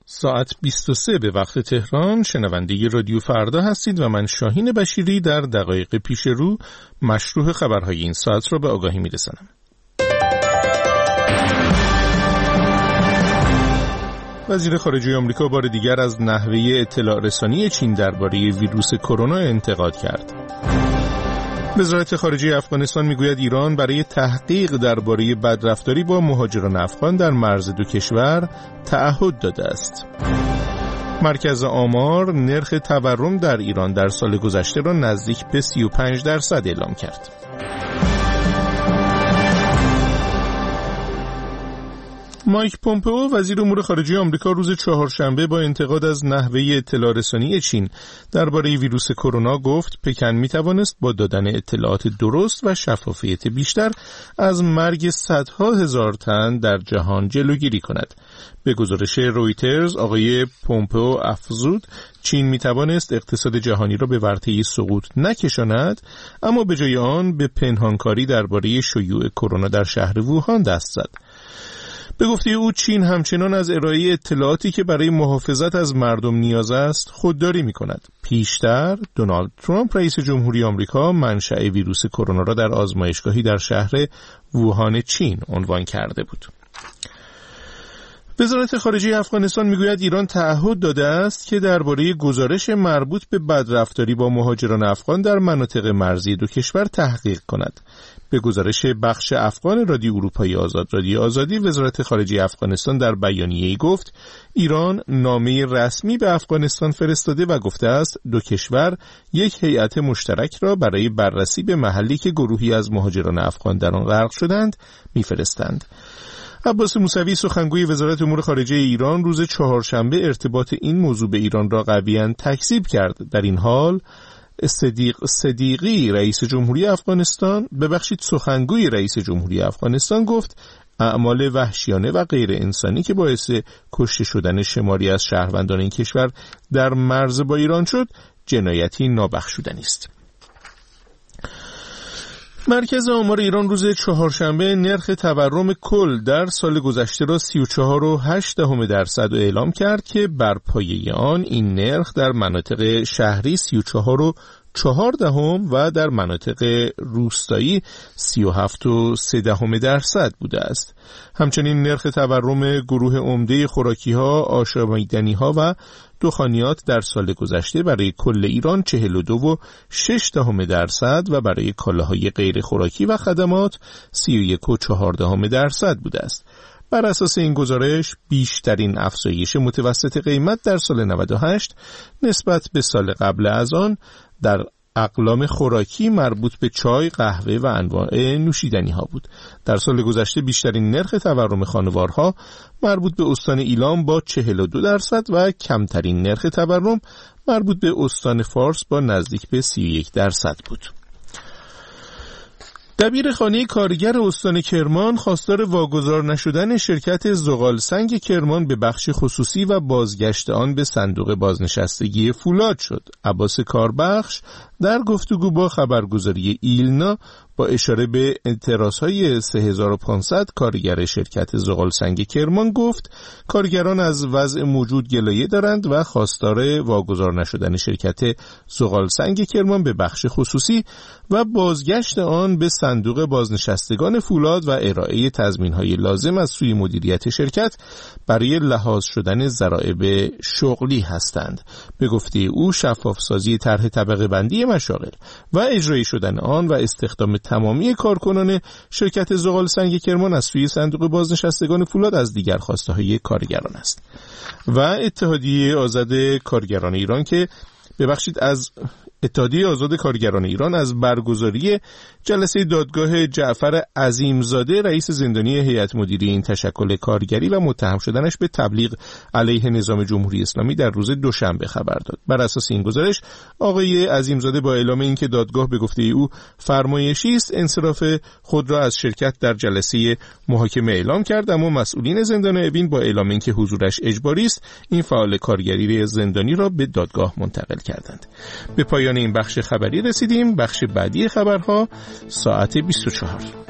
ساعت 23 به وقت تهران شنونده رادیو فردا هستید و من شاهین بشیری در دقایق پیش رو مشروح خبرهای این ساعت را به آگاهی میرسانم. وزیر خارجه آمریکا بار دیگر از نحوه اطلاع رسانی چین درباره ویروس کرونا انتقاد کرد. وزارت خارجه افغانستان میگوید ایران برای تحقیق درباره بدرفتاری با مهاجران افغان در مرز دو کشور تعهد داده است. مرکز آمار نرخ تورم در ایران در سال گذشته را نزدیک به 35% اعلام کرد. مایک پومپئو وزیر امور خارجه آمریکا روز چهارشنبه با انتقاد از نحوه اطلاع رسانی چین درباره ویروس کرونا گفت پکن میتوانست با دادن اطلاعات درست و شفافیت بیشتر از مرگ صدها هزار تن در جهان جلوگیری کند. به گزارش رویترز آقای پومپئو افزود چین میتوانست اقتصاد جهانی را به ورطه سقوط نکشاند، اما به جای آن به پنهانکاری درباره شیوع کرونا در شهر ووهان دست زد. به گفته او چین همچنان از ارائه اطلاعاتی که برای محافظت از مردم نیاز است خودداری می کند. پیشتر دونالد ترامپ رئیس جمهوری آمریکا منشأ ویروس کرونا را در آزمایشگاهی در شهر ووهان چین عنوان کرده بود. وزارت خارجه افغانستان میگوید ایران تعهد داده است که درباره گزارش مربوط به بدرفتاری با مهاجران افغان در مناطق مرزی دو کشور تحقیق کند. به گزارش بخش افغان رادیو اروپایی آزاد رادیو آزادی، وزارت خارجه افغانستان در بیانیه‌ای گفت ایران نامه رسمی به افغانستان فرستاده و گفته است دو کشور یک هیئت مشترک را برای بررسی به محلی که گروهی از مهاجران افغان در آن غرق شدند می‌فرستند. عباس موسوی سخنگوی وزارت امور خارجه ایران روز چهارشنبه ارتباط این موضوع به ایران را قویاً تکذیب کرد. در این حال صدیقی سخنگوی رئیس جمهوری افغانستان گفت اعمال وحشیانه و غیر انسانی که باعث کشته شدن شماری از شهروندان این کشور در مرز با ایران شد جنایتی نابخشودنی است. مرکز آمار ایران روز چهارشنبه نرخ تورم کل در سال گذشته را 34.8% اعلام کرد که بر پایه آن این نرخ در مناطق شهری 34.4% و در مناطق روستایی 37.3% بوده است. همچنین نرخ تورم گروه عمده خوراکی‌ها، آشامیدنی‌ها و دخانیات در سال گذشته برای کل ایران 42.6% و برای کالاهای غیر خوراکی و خدمات 31.4% بوده است. بر اساس این گزارش بیشترین افزایش متوسط قیمت در سال 98 نسبت به سال قبل از آن در اقلام خوراکی مربوط به چای، قهوه و انواع نوشیدنی ها بود. در سال گذشته بیشترین نرخ تورم خانوارها مربوط به استان ایلام با 42% و کمترین نرخ تورم مربوط به استان فارس با نزدیک به 31% بود. دبیرخانه کارگر استان کرمان خواستار واگذار نشدن شرکت زغالسنگ کرمان به بخش خصوصی و بازگشت آن به صندوق بازنشستگی فولاد شد. عباس کاربخش در گفتگو با خبرگزاری ایلنا با اشاره به اعتراضهای 3500 کارگر شرکت زغالسنگ کرمان گفت کارگران از وضع موجود گلایه دارند و خواستار واگذار نشدن شرکت زغالسنگ کرمان به بخش خصوصی و بازگشت آن به صندوق بازنشستگان فولاد و ارائه تضمین‌های لازم از سوی مدیریت شرکت برای لحاظ شدن ضرایب شغلی هستند. به گفته او شفافسازی طرح طبقه بندی مشاغل و اجرایی شدن آن و استخدام تمامی کارکنان شرکت زغالسنگ کرمان از سوی صندوق بازنشستگان فولاد از دیگر خواسته‌های کارگران است. و اتحادیه آزاد کارگران ایران اتحادیه آزاد کارگران ایران از برگزاری جلسه دادگاه جعفر عظیمزاده رئیس زندانی هیئت مدیره این تشکل کارگری و متهم شدنش به تبلیغ علیه نظام جمهوری اسلامی در روز دوشنبه خبر داد. بر اساس این گزارش آقای عظیمزاده با اعلام اینکه دادگاه به گفته او فرمایشی است انصراف خود را از شرکت در جلسه محاکمه اعلام کرد، اما مسئولین زندان اوین با اعلام اینکه حضورش اجباری است این فعال کارگری زندانی را به دادگاه منتقل کردند. به پایان این بخش خبری رسیدیم. بخش بعدی خبرها ساعت 24.